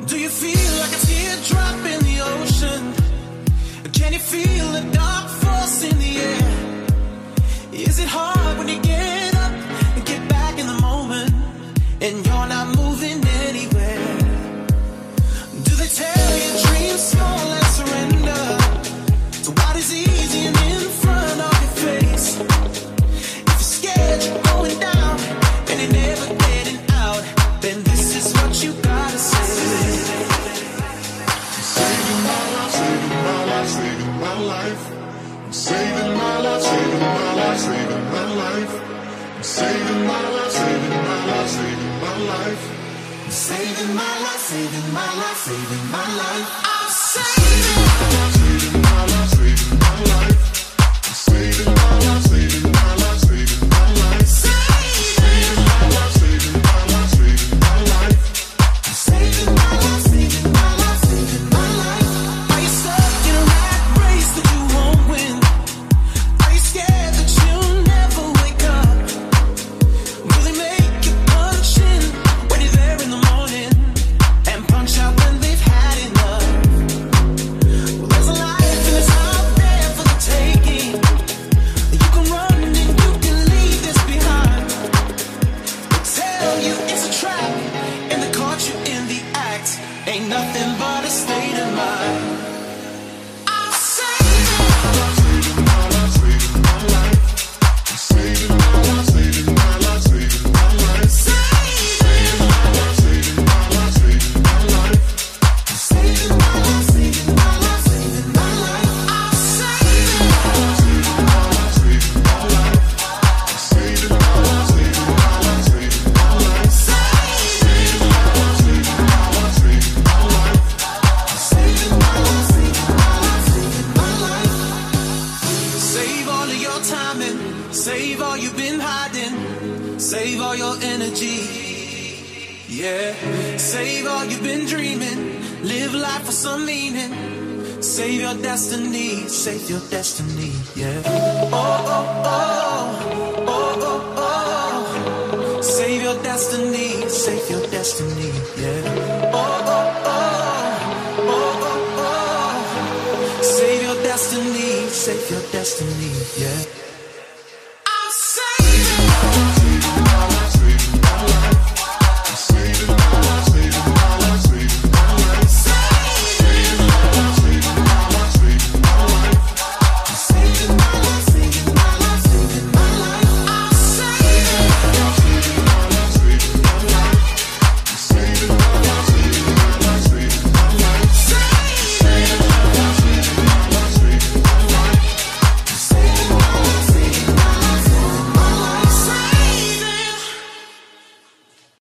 Do you feel like a teardrop in the ocean? Can you feel a dark force in the air? Is it hard when you get up and get back in the moment and you're not moving anywhere? Do they tell you dreams small and surrender? So what is easy and in front of your face? If you're scared you're going down and you're never getting out, then this is what you gotta say. Saving my life, saving my life, saving my life. I'm saving my life, saving my life, saving my life. I'm saving my life, saving my life, saving my life. I'm saving my life, saving my life, saving my life. I'm saving my life, saving my life, saving my life. I'm saving my life, saving my life, saving my life. Saving my life, saving my life, saving my life. I'm saving my life, saving my life, saving my life. Are you stuck in a rat race that you won't win? Are you scared that you'll never wake up? Will they make you punch in when you're there in the morning and punch out when they've had enough? Well, there's a life and it's out there for the taking. You can run and you can leave this behind. They tell you it's a trap and they caught you in the act. Ain't nothing but a state of mind. I'm saving Saving my life, saving my life. I'm saving my life, saving my life, saving my life. Saving my life, saving my life, saving my life. I'm saving my life, saving my life, saving my life. I'm saving Saving my life, saving my life, saving my life. I'm saving my life, saving my life, saving my life. Saving my life, saving my life, saving my life. I'm saving my life, saving my life, saving my life. Save all of your time and save all you've been hiding. Save all your energy. Yeah. Save all you've been dreaming. Live life for some meaning. Save your destiny. Save your destiny. Yeah. Oh, oh, oh. Oh, oh, oh. Save your destiny. Save your destiny. Yeah. Oh, oh, oh. Oh, oh, oh. Save your destiny. Save your destiny. Yeah.